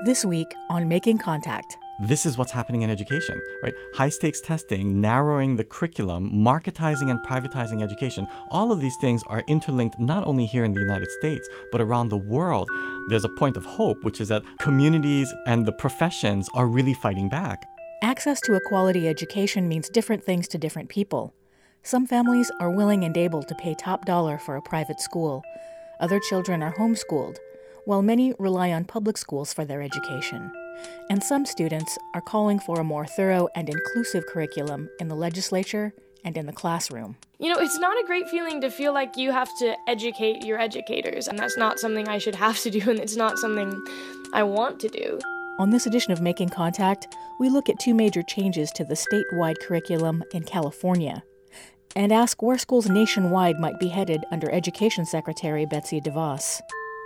This week on Making Contact. This is what's happening in education, right? High-stakes testing, narrowing the curriculum, marketizing and privatizing education. All of these things are interlinked not only here in the United States, but around the world. There's a point of hope, which is that communities and the professions are really fighting back. Access to a quality education means different things to different people. Some families are willing and able to pay top dollar for a private school. Other children are homeschooled, while many rely on public schools for their education. And some students are calling for a more thorough and inclusive curriculum in the legislature and in the classroom. You know, it's not a great feeling to feel like you have to educate your educators, and that's not something I should have to do, and it's not something I want to do. On this edition of Making Contact, we look at two major changes to the statewide curriculum in California and ask where schools nationwide might be headed under Education Secretary Betsy DeVos.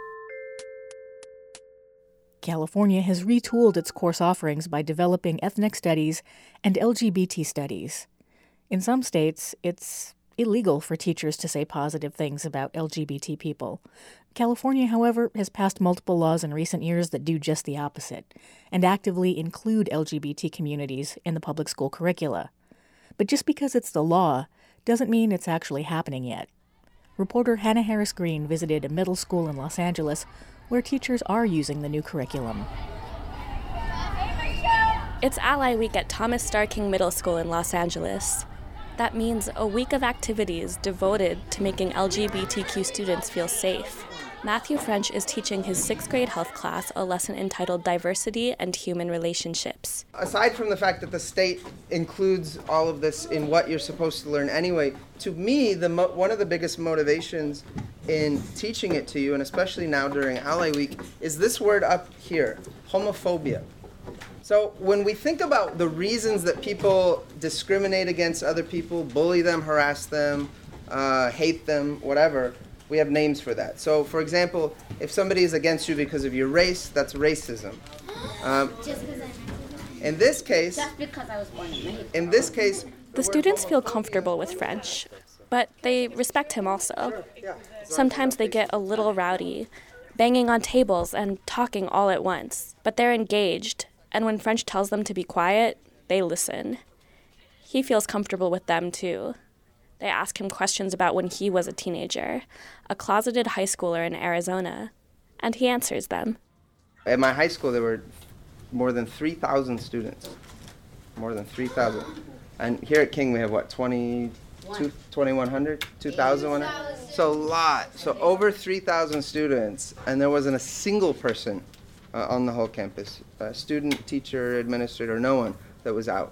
California has retooled its course offerings by developing ethnic studies and LGBT studies. In some states, it's illegal for teachers to say positive things about LGBT people. California, however, has passed multiple laws in recent years that do just the opposite and actively include LGBT communities in the public school curricula. But just because it's the law doesn't mean it's actually happening yet. Reporter Hannah Harris Green visited a middle school in Los Angeles where teachers are using the new curriculum. It's Ally Week at Thomas Starr King Middle School in Los Angeles. That means a week of activities devoted to making LGBTQ students feel safe. Matthew French is teaching his 6th grade health class a lesson entitled Diversity and Human Relationships. Aside from the fact that the state includes all of this in what you're supposed to learn anyway, to me, one of the biggest motivations in teaching it to you, and especially now during Ally Week, is this word up here, homophobia. So when we think about the reasons that people discriminate against other people, bully them, harass them, hate them, whatever, we have names for that. So, for example, if somebody is against you because of your race, that's racism. Just because I'm in this case, just because I was born in this case, The students feel comfortable with French, but they respect him also. Sometimes they get a little rowdy, banging on tables and talking all at once, but they're engaged, and when French tells them to be quiet, they listen. He feels comfortable with them, too. They ask him questions about when he was a teenager, a closeted high schooler in Arizona, and he answers them. At my high school, there were more than 3,000 students. More than 3,000. And here at King, we have, 2,100? 2,100? So a lot. So over 3,000 students, and there wasn't a single person on the whole campus. Student, teacher, administrator, no one that was out.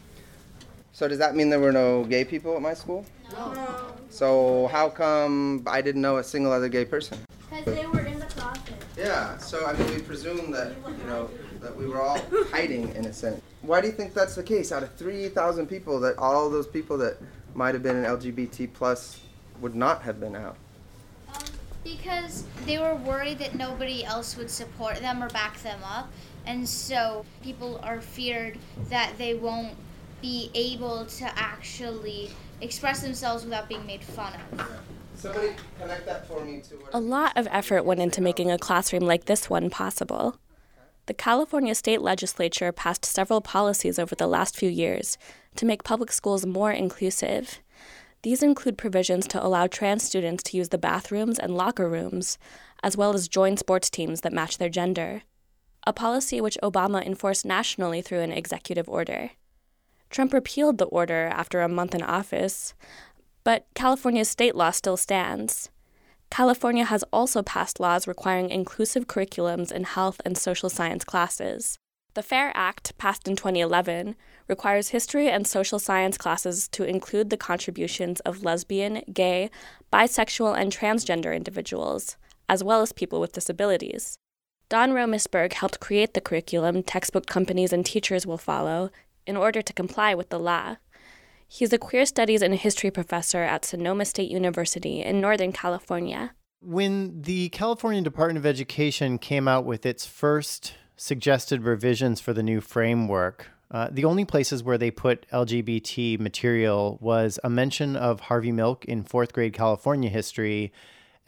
So does that mean there were no gay people at my school? No. So how come I didn't know a single other gay person? Because they were in the closet. Yeah, so I mean we presume that, that we were all hiding in a sense. Why do you think that's the case? Out of 3,000 people, that all those people that might have been an LGBT plus would not have been out? Because they were worried that nobody else would support them or back them up. And so people are feared that they won't be able to actually express themselves without being made fun of. Somebody connect that for me to A lot of effort went into making a classroom like this one possible. The California State Legislature passed several policies over the last few years to make public schools more inclusive. These include provisions to allow trans students to use the bathrooms and locker rooms, as well as join sports teams that match their gender, a policy which Obama enforced nationally through an executive order. Trump repealed the order after a month in office, but California's state law still stands. California has also passed laws requiring inclusive curriculums in health and social science classes. The FAIR Act, passed in 2011, requires history and social science classes to include the contributions of lesbian, gay, bisexual, and transgender individuals, as well as people with disabilities. Don Romisberg helped create the curriculum textbook companies and teachers will follow in order to comply with the law. He's a queer studies and history professor at Sonoma State University in Northern California. When the California Department of Education came out with its first suggested revisions for the new framework, the only places where they put LGBT material was a mention of Harvey Milk in 4th grade California history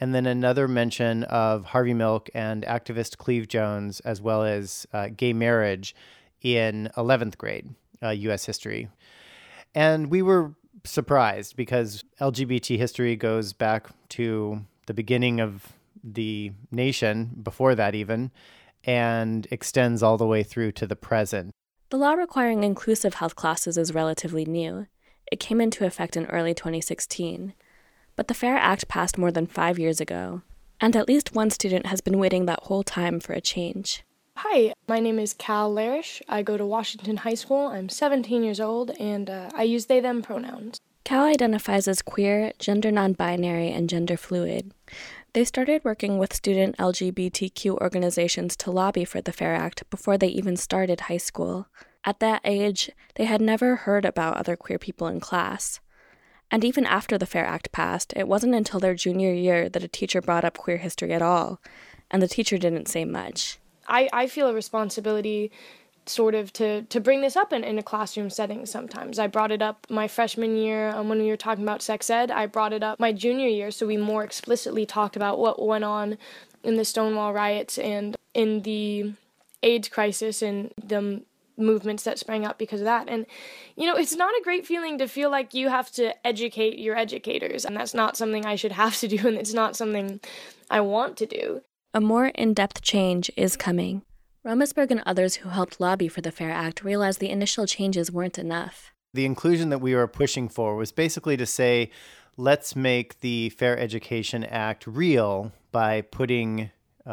and then another mention of Harvey Milk and activist Cleve Jones, as well as gay marriage in 11th grade U.S. history. And we were surprised because LGBT history goes back to the beginning of the nation, before that even, and extends all the way through to the present. The law requiring inclusive health classes is relatively new. It came into effect in early 2016. But the FAIR Act passed more than 5 years ago, and at least one student has been waiting that whole time for a change. Hi, my name is Cal Larish. I go to Washington High School. I'm 17 years old, and I use they, them pronouns. Cal identifies as queer, gender non-binary, and gender fluid. They started working with student LGBTQ organizations to lobby for the FAIR Act before they even started high school. At that age, they had never heard about other queer people in class. And even after the FAIR Act passed, it wasn't until their junior year that a teacher brought up queer history at all, and the teacher didn't say much. I feel a responsibility sort of to bring this up in a classroom setting sometimes. I brought it up my freshman year when we were talking about sex ed. I brought it up my junior year, so we more explicitly talked about what went on in the Stonewall riots and in the AIDS crisis and the movements that sprang up because of that. And, it's not a great feeling to feel like you have to educate your educators, and that's not something I should have to do, and it's not something I want to do. A more in-depth change is coming. Romisberg and others who helped lobby for the FAIR Act realized the initial changes weren't enough. The inclusion that we were pushing for was basically to say, let's make the Fair Education Act real by putting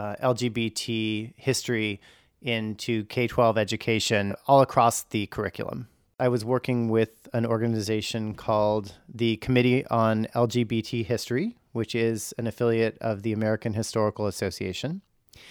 LGBT history into K-12 education all across the curriculum. I was working with an organization called the Committee on LGBT History, which is an affiliate of the American Historical Association.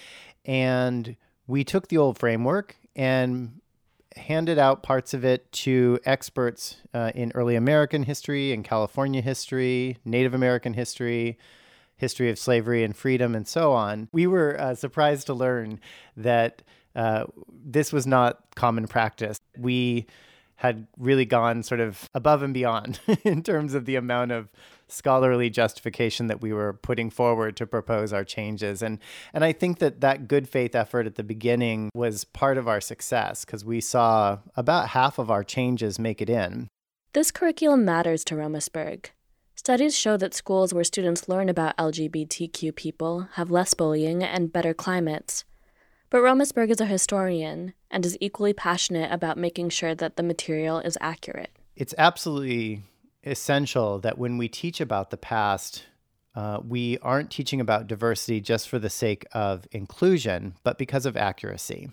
And we took the old framework and handed out parts of it to experts in early American history and California history, Native American history, history of slavery and freedom, and so on. We were surprised to learn that this was not common practice. We had really gone sort of above and beyond in terms of the amount of scholarly justification that we were putting forward to propose our changes. And I think that good faith effort at the beginning was part of our success because we saw about half of our changes make it in. This curriculum matters to Romisberg. Studies show that schools where students learn about LGBTQ people have less bullying and better climates. But Romisberg is a historian and is equally passionate about making sure that the material is accurate. It's absolutely essential that when we teach about the past, we aren't teaching about diversity just for the sake of inclusion, but because of accuracy.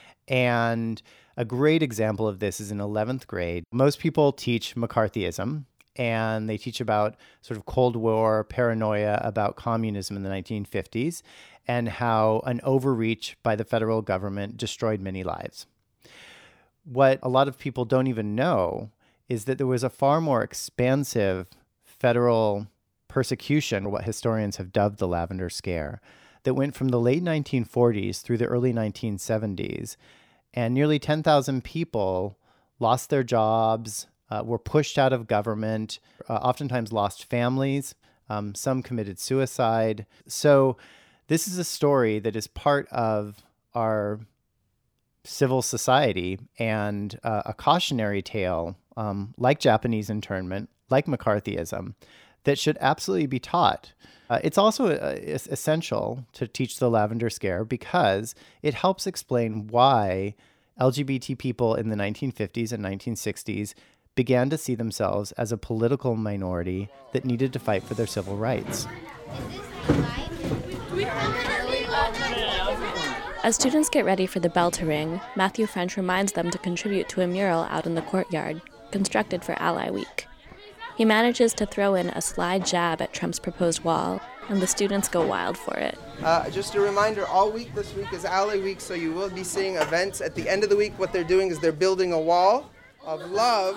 And a great example of this is in 11th grade. Most people teach McCarthyism, and they teach about sort of Cold War paranoia about communism in the 1950s and how an overreach by the federal government destroyed many lives. What a lot of people don't even know is that there was a far more expansive federal persecution, or what historians have dubbed the Lavender Scare, that went from the late 1940s through the early 1970s, and nearly 10,000 people lost their jobs, were pushed out of government, oftentimes lost families, some committed suicide. So this is a story that is part of our civil society and a cautionary tale, like Japanese internment, like McCarthyism, that should absolutely be taught. It's also essential to teach the Lavender Scare because it helps explain why LGBT people in the 1950s and 1960s began to see themselves as a political minority that needed to fight for their civil rights. As students get ready for the bell to ring, Matthew French reminds them to contribute to a mural out in the courtyard, constructed for Ally Week. He manages to throw in a sly jab at Trump's proposed wall, and the students go wild for it. Just a reminder, all week this week is Ally Week, so you will be seeing events. At the end of the week, what they're doing is they're building a wall of love.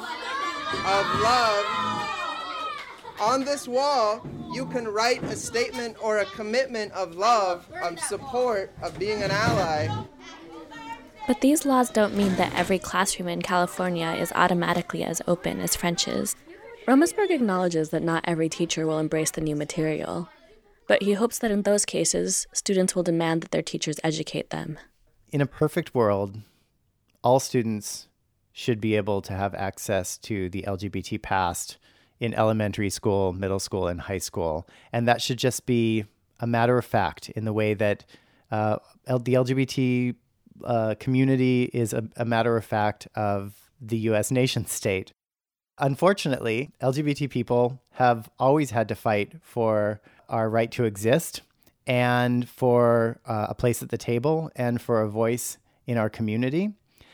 On this wall, you can write a statement or a commitment of love, of support, of being an ally. But these laws don't mean that every classroom in California is automatically as open as French's. Romisberg acknowledges that not every teacher will embrace the new material. But but he hopes that in those cases, students will demand that their teachers educate them. In a perfect world, all students should be able to have access to the LGBT past in elementary school, middle school, and high school. And that should just be a matter of fact in the way that the LGBT community is a matter of fact of the U.S. nation state. Unfortunately, LGBT people have always had to fight for our right to exist and for a place at the table and for a voice in our community.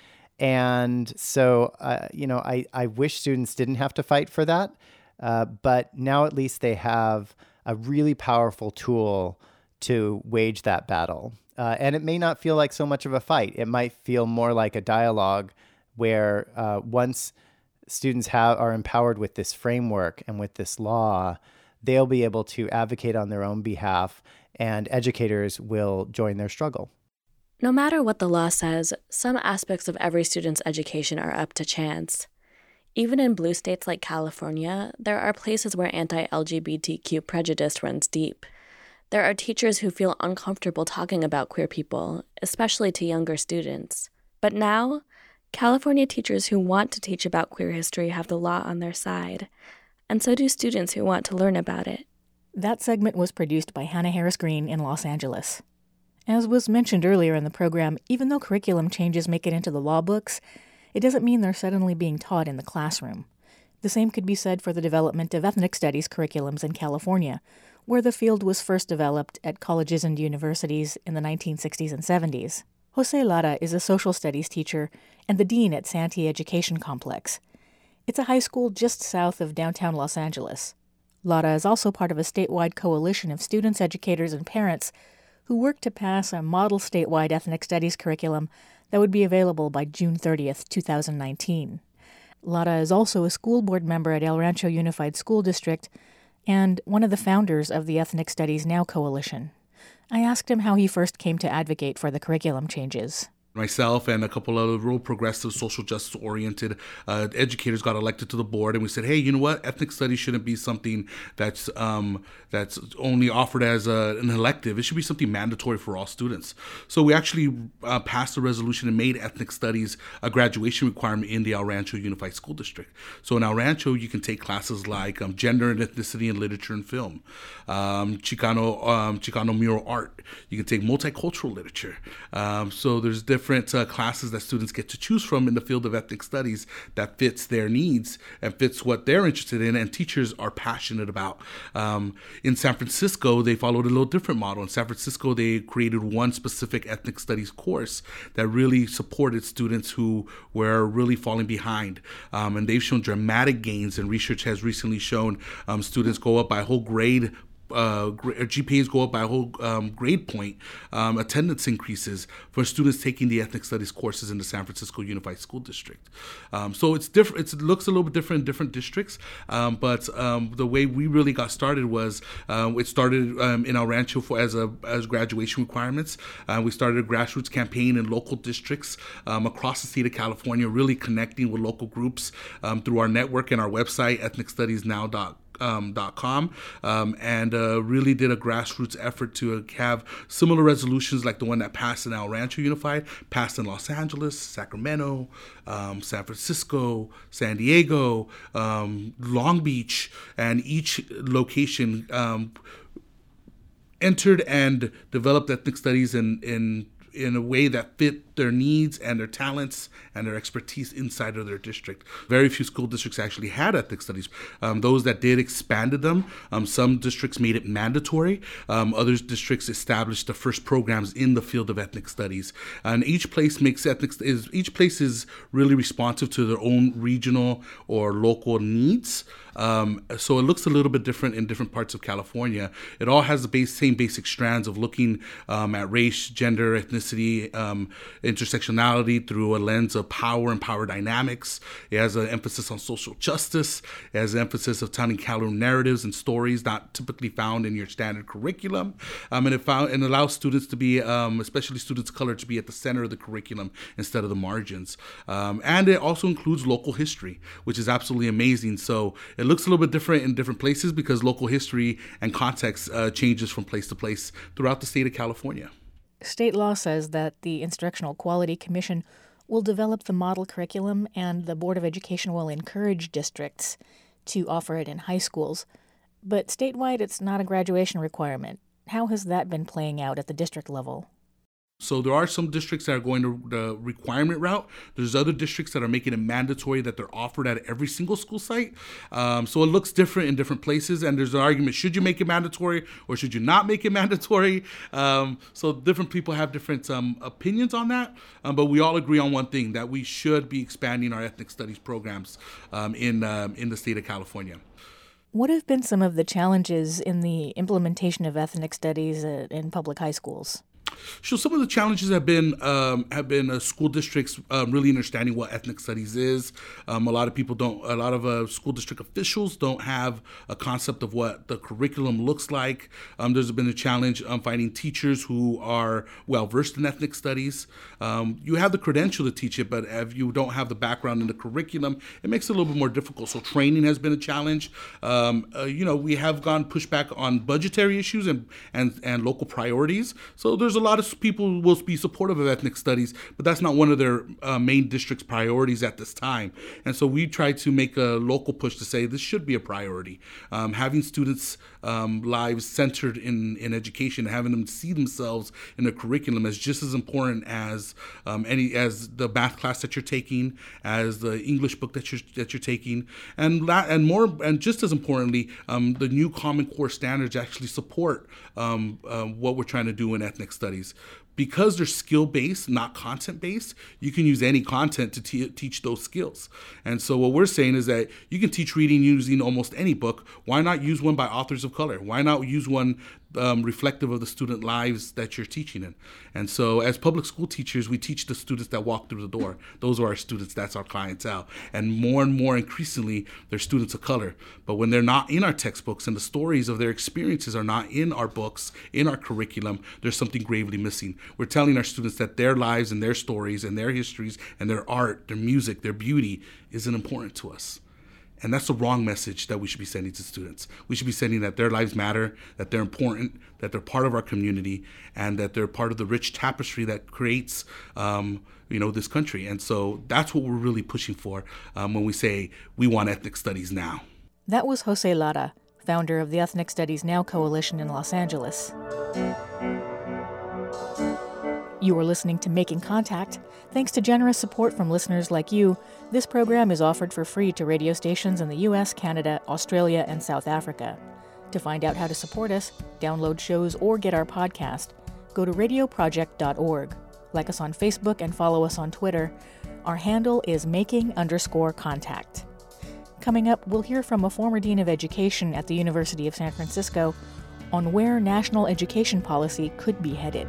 And so, I wish students didn't have to fight for that, but now at least they have a really powerful tool to wage that battle. And it may not feel like so much of a fight. It might feel more like a dialogue where once students are empowered with this framework and with this law, they'll be able to advocate on their own behalf, and educators will join their struggle. No matter what the law says, some aspects of every student's education are up to chance. Even in blue states like California, there are places where anti-LGBTQ prejudice runs deep. There are teachers who feel uncomfortable talking about queer people, especially to younger students. But now, California teachers who want to teach about queer history have the law on their side, and so do students who want to learn about it. That segment was produced by Hannah Harris Green in Los Angeles. As was mentioned earlier in the program, even though curriculum changes make it into the law books, it doesn't mean they're suddenly being taught in the classroom. The same could be said for the development of ethnic studies curriculums in California, where the field was first developed at colleges and universities in the 1960s and 70s. Jose Lara is a social studies teacher and the dean at Santee Education Complex. It's a high school just south of downtown Los Angeles. Lara is also part of a statewide coalition of students, educators, and parents who worked to pass a model statewide ethnic studies curriculum that would be available by June 30th, 2019. Lara is also a school board member at El Rancho Unified School District and one of the founders of the Ethnic Studies Now Coalition. I asked him how he first came to advocate for the curriculum changes. Myself and a couple of real progressive, social justice-oriented educators got elected to the board, and we said, hey, you know what? Ethnic studies shouldn't be something that's only offered as an elective. It should be something mandatory for all students. So we actually passed a resolution and made ethnic studies a graduation requirement in the El Rancho Unified School District. So in El Rancho, you can take classes like gender and ethnicity in literature and film, Chicano mural art. You can take multicultural literature. So there's different classes that students get to choose from in the field of ethnic studies that fits their needs and fits what they're interested in and teachers are passionate about. In San Francisco, they followed a little different model. In San Francisco, they created one specific ethnic studies course that really supported students who were really falling behind. And they've shown dramatic gains, and research has recently shown students go up by a whole grade. GPAs go up by a whole grade point. Attendance increases for students taking the ethnic studies courses in the San Francisco Unified School District. So it's different. It looks a little bit different in different districts, but the way we really got started was it started in El Rancho as graduation requirements. We started a grassroots campaign in local districts across the state of California, really connecting with local groups through our network and our website, ethnicstudiesnow.com. And really did a grassroots effort to have similar resolutions like the one that passed in El Rancho Unified, passed in Los Angeles, Sacramento, San Francisco, San Diego, Long Beach, and each location entered and developed ethnic studies in a way that fit their needs and their talents and their expertise inside of their district. Very few school districts actually had ethnic studies. Those that did expanded them. Some districts made it mandatory. Other districts established the first programs in the field of ethnic studies. And each place is really responsive to their own regional or local needs. So it looks a little bit different in different parts of California. It all has the same basic strands of looking at race, gender, ethnicity, ethnicity, intersectionality through a lens of power and power dynamics. It has an emphasis on social justice. It has an emphasis of telling counter-narratives and stories not typically found in your standard curriculum. And it allows students to be, especially students of color, to be at the center of the curriculum instead of the margins. And it also includes local history, which is absolutely amazing. So it looks a little bit different in different places because local history and context changes from place to place throughout the state of California. State law says that the Instructional Quality Commission will develop the model curriculum, and the Board of Education will encourage districts to offer it in high schools. But statewide, it's not a graduation requirement. How has that been playing out at the district level? So there are some districts that are going to the requirement route. There's other districts that are making it mandatory that they're offered at every single school site. So it looks different in different places. And there's an argument, should you make it mandatory or should you not make it mandatory? So different people have different opinions on that. But we all agree on one thing, that we should be expanding our ethnic studies programs in the state of California. What have been some of the challenges in the implementation of ethnic studies in public high schools? So some of the challenges have been school districts really understanding what ethnic studies is. A lot of school district officials don't have a concept of what the curriculum looks like. There's been a challenge finding teachers who are well versed in ethnic studies. You have the credential to teach it, but if you don't have the background in the curriculum, it makes it a little bit more difficult. So training has been a challenge. We have gone pushback on budgetary issues and local priorities. So there's a lot of people who will be supportive of ethnic studies, but that's not one of their main district's priorities at this time. And so we try to make a local push to say this should be a priority. Having students' lives centered in education, having them see themselves in a curriculum is just as important as the math class that you're taking, as the English book that you're taking, and just as importantly, the new Common Core standards actually support what we're trying to do in ethnic studies. Because they're skill-based, not content-based, you can use any content to teach those skills. And so what we're saying is that you can teach reading using almost any book. Why not use one by authors of color? Why not use one reflective of the student lives that you're teaching in? And so as public school teachers, we teach the students that walk through the door. Those are our students. That's our clientele. And more increasingly, they're students of color. But when they're not in our textbooks and the stories of their experiences are not in our books, in our curriculum, there's something gravely missing. We're telling our students that their lives and their stories and their histories and their art, their music, their beauty isn't important to us. And that's the wrong message that we should be sending to students. We should be sending that their lives matter, that they're important, that they're part of our community, and that they're part of the rich tapestry that creates this country. And so that's what we're really pushing for when we say we want ethnic studies now. That was Jose Lara, founder of the Ethnic Studies Now Coalition in Los Angeles. You are listening to Making Contact. Thanks to generous support from listeners like you, this program is offered for free to radio stations in the U.S., Canada, Australia, and South Africa. To find out how to support us, download shows, or get our podcast, go to radioproject.org. Like us on Facebook and follow us on Twitter. Our handle is making_contact. Coming up, we'll hear from a former dean of education at the University of San Francisco on where national education policy could be headed.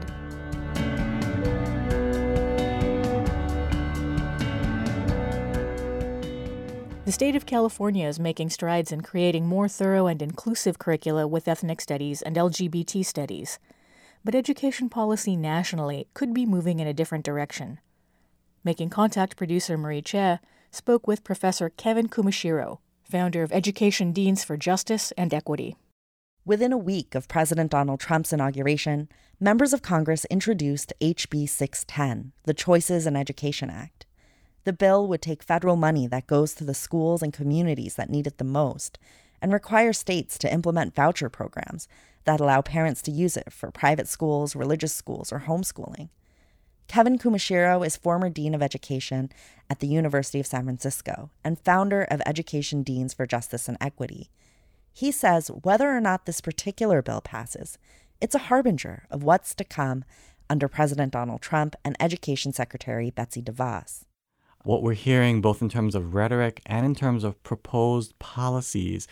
The state of California is making strides in creating more thorough and inclusive curricula with ethnic studies and LGBT studies. But education policy nationally could be moving in a different direction. Making Contact producer Marie Che spoke with Professor Kevin Kumashiro, founder of Education Deans for Justice and Equity. Within a week of President Donald Trump's inauguration, members of Congress introduced HB 610, the Choices in Education Act. The bill would take federal money that goes to the schools and communities that need it the most and require states to implement voucher programs that allow parents to use it for private schools, religious schools, or homeschooling. Kevin Kumashiro is former Dean of Education at the University of San Francisco and founder of Education Deans for Justice and Equity. He says whether or not this particular bill passes, it's a harbinger of what's to come under President Donald Trump and Education Secretary Betsy DeVos. What we're hearing, both in terms of rhetoric and in terms of proposed policies,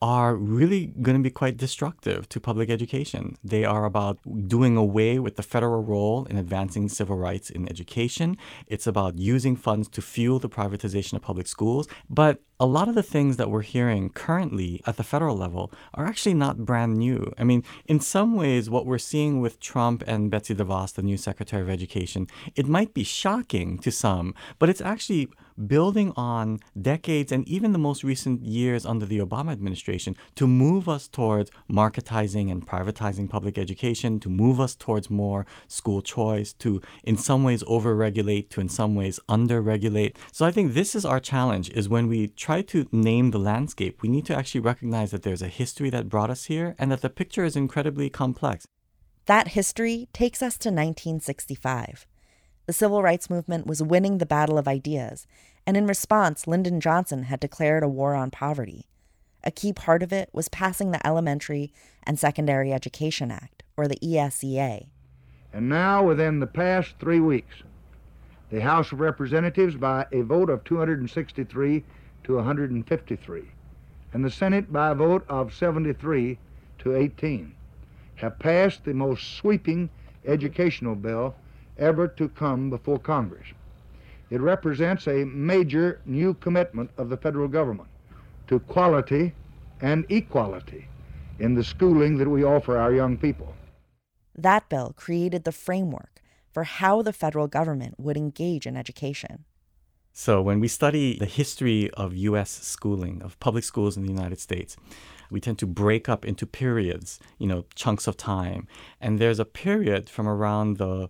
are really going to be quite destructive to public education. They are about doing away with the federal role in advancing civil rights in education. It's about using funds to fuel the privatization of public schools. But a lot of the things that we're hearing currently at the federal level are actually not brand new. I mean, in some ways, what we're seeing with Trump and Betsy DeVos, the new Secretary of Education, it might be shocking to some, but it's actually building on decades and even the most recent years under the Obama administration to move us towards marketizing and privatizing public education, to move us towards more school choice, to in some ways over-regulate, to in some ways under-regulate. So I think this is our challenge, is when we try to name the landscape, we need to actually recognize that there's a history that brought us here and that the picture is incredibly complex. That history takes us to 1965. The civil rights movement was winning the battle of ideas, and in response, Lyndon Johnson had declared a war on poverty. A key part of it was passing the Elementary and Secondary Education Act, or the ESEA. And now, within the past 3 weeks, the House of Representatives, by a vote of 263 to 153, and the Senate by a vote of 73 to 18, have passed the most sweeping educational bill ever to come before Congress. It represents a major new commitment of the federal government to quality and equality in the schooling that we offer our young people. That bill created the framework for how the federal government would engage in education. So when we study the history of U.S. schooling, of public schools in the United States, we tend to break up into periods, chunks of time. And there's a period from around the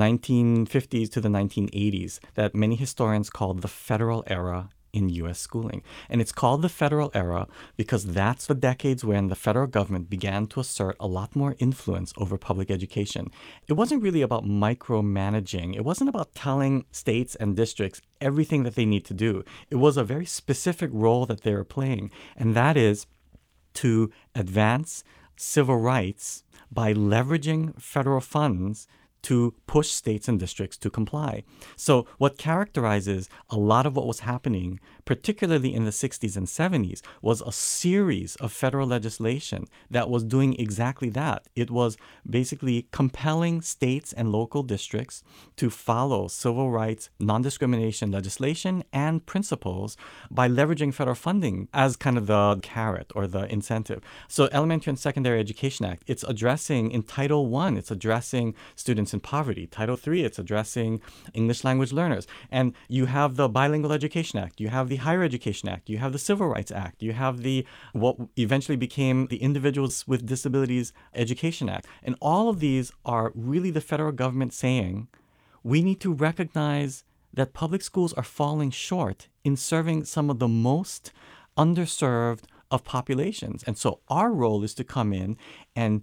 1950s to the 1980s that many historians call the federal era in U.S. schooling. And it's called the federal era because that's the decades when the federal government began to assert a lot more influence over public education. It wasn't really about micromanaging. It wasn't about telling states and districts everything that they need to do. It was a very specific role that they were playing, and that is to advance civil rights by leveraging federal funds to push states and districts to comply. So what characterizes a lot of what was happening, particularly in the 60s and 70s, was a series of federal legislation that was doing exactly that. It was basically compelling states and local districts to follow civil rights, non-discrimination legislation and principles by leveraging federal funding as kind of the carrot or the incentive. So Elementary and Secondary Education Act, it's addressing in Title I, it's addressing students in poverty. Title III, it's addressing English language learners. And you have the Bilingual Education Act, you have the Higher Education Act, you have the Civil Rights Act, you have the what eventually became the Individuals with Disabilities Education Act. And all of these are really the federal government saying, we need to recognize that public schools are falling short in serving some of the most underserved of populations. And so our role is to come in and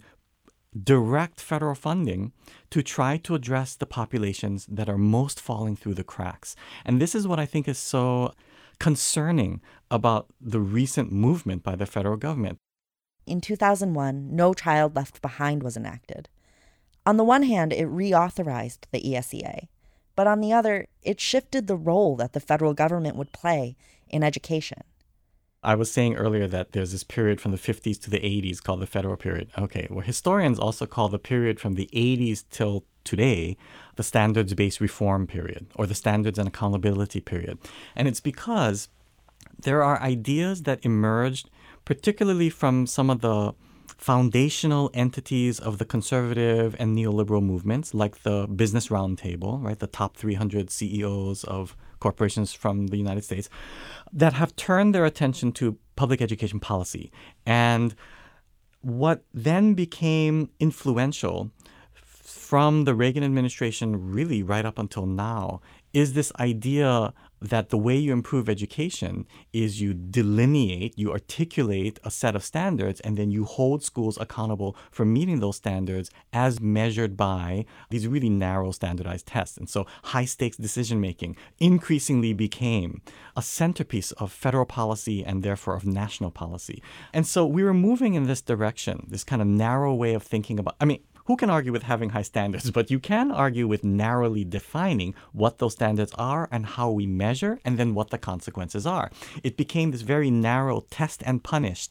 direct federal funding to try to address the populations that are most falling through the cracks. And this is what I think is so concerning about the recent movement by the federal government. In 2001, No Child Left Behind was enacted. On the one hand, it reauthorized the ESEA, but on the other, it shifted the role that the federal government would play in education. I was saying earlier that there's this period from the 50s to the 80s called the federal period. Okay, well, historians also call the period from the 80s till today the standards-based reform period, or the standards and accountability period. And it's because there are ideas that emerged, particularly from some of the foundational entities of the conservative and neoliberal movements, like the Business Roundtable, right, the top 300 CEOs of corporations from the United States, that have turned their attention to public education policy. And what then became influential from the Reagan administration really right up until now is this idea that the way you improve education is you delineate, you articulate a set of standards, and then you hold schools accountable for meeting those standards as measured by these really narrow standardized tests. And so high-stakes decision-making increasingly became a centerpiece of federal policy and therefore of national policy. And so we were moving in this direction, this kind of narrow way of thinking about, who can argue with having high standards? But you can argue with narrowly defining what those standards are and how we measure, and then what the consequences are. It became this very narrow test and punish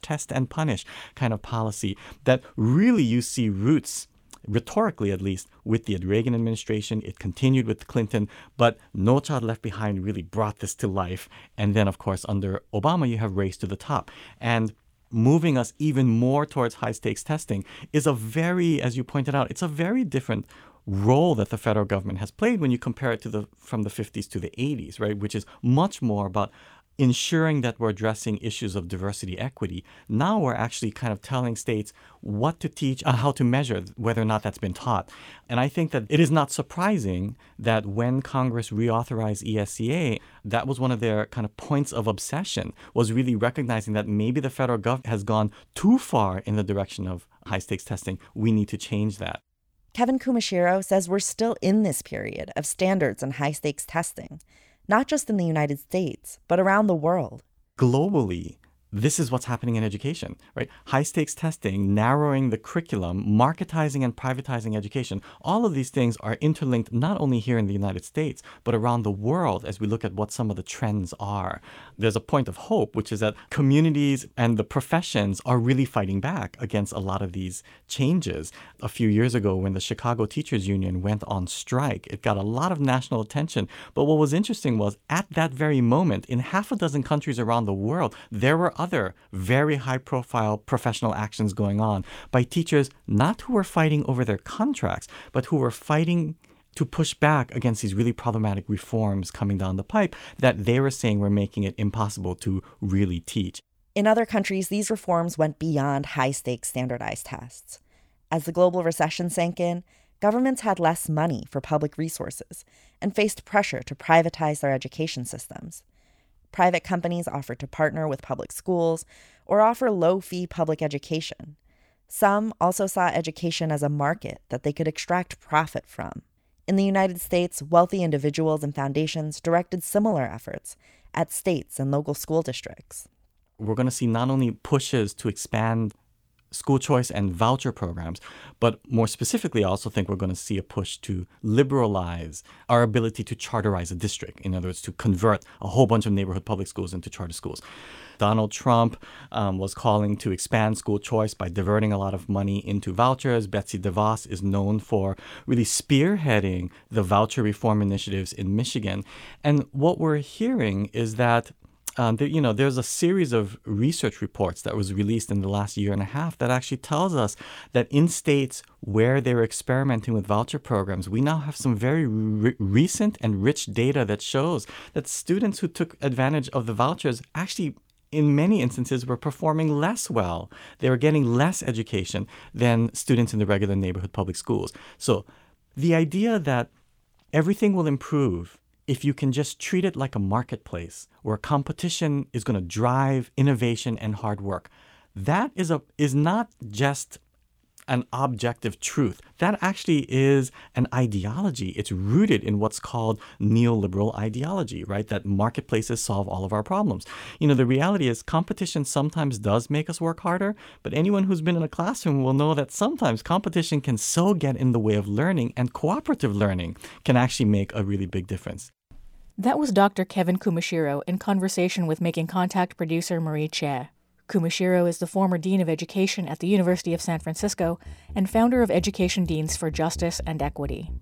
kind of policy that really you see roots, rhetorically at least, with the Reagan administration. It continued with Clinton, but No Child Left Behind really brought this to life. And then, of course, under Obama, you have Race to the Top. And moving us even more towards high-stakes testing is a very, as you pointed out, it's a very different role that the federal government has played when you compare it to from the 50s to the 80s, right? Which is much more about ensuring that we're addressing issues of diversity, equity. Now we're actually kind of telling states what to teach, how to measure whether or not that's been taught. And I think that it is not surprising that when Congress reauthorized ESCA, that was one of their kind of points of obsession, was really recognizing that maybe the federal government has gone too far in the direction of high-stakes testing. We need to change that. Kevin Kumashiro says we're still in this period of standards and high-stakes testing, not just in the United States, but around the world. Globally, this is what's happening in education, right? High-stakes testing, narrowing the curriculum, marketizing and privatizing education, all of these things are interlinked not only here in the United States, but around the world as we look at what some of the trends are. There's a point of hope, which is that communities and the professions are really fighting back against a lot of these changes. A few years ago, when the Chicago Teachers Union went on strike, it got a lot of national attention. But what was interesting was, at that very moment, in half a dozen countries around the world, there were other very high-profile professional actions going on by teachers not who were fighting over their contracts, but who were fighting to push back against these really problematic reforms coming down the pipe that they were saying were making it impossible to really teach. In other countries, these reforms went beyond high-stakes standardized tests. As the global recession sank in, governments had less money for public resources and faced pressure to privatize their education systems. Private companies offered to partner with public schools or offer low-fee public education. Some also saw education as a market that they could extract profit from. In the United States, wealthy individuals and foundations directed similar efforts at states and local school districts. We're going to see not only pushes to expand school choice and voucher programs, but more specifically, I also think we're going to see a push to liberalize our ability to charterize a district. In other words, to convert a whole bunch of neighborhood public schools into charter schools. Donald Trump was calling to expand school choice by diverting a lot of money into vouchers. Betsy DeVos is known for really spearheading the voucher reform initiatives in Michigan. And what we're hearing is that there's a series of research reports that was released in the last year and a half that actually tells us that in states where they're experimenting with voucher programs, we now have some very recent and rich data that shows that students who took advantage of the vouchers actually, in many instances, were performing less well. They were getting less education than students in the regular neighborhood public schools. So the idea that everything will improve if you can just treat it like a marketplace where competition is going to drive innovation and hard work, that is not just an objective truth. That actually is an ideology. It's rooted in what's called neoliberal ideology, right? That marketplaces solve all of our problems. The reality is competition sometimes does make us work harder, but anyone who's been in a classroom will know that sometimes competition can so get in the way of learning, and cooperative learning can actually make a really big difference. That was Dr. Kevin Kumashiro in conversation with Making Contact producer Marie Che. Kumashiro is the former Dean of Education at the University of San Francisco and founder of Education Deans for Justice and Equity.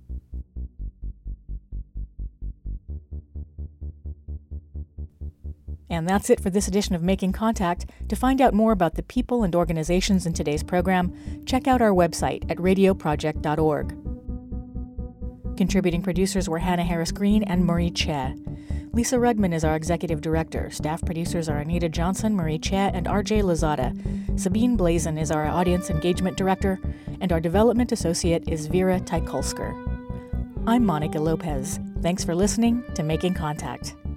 And that's it for this edition of Making Contact. To find out more about the people and organizations in today's program, check out our website at radioproject.org. Contributing producers were Hannah Harris-Green and Marie Che. Lisa Rudman is our executive director. Staff producers are Anita Johnson, Marie Che, and RJ Lozada. Sabine Blazin is our audience engagement director, and our development associate is Vera Teikulsker. I'm Monica Lopez. Thanks for listening to Making Contact.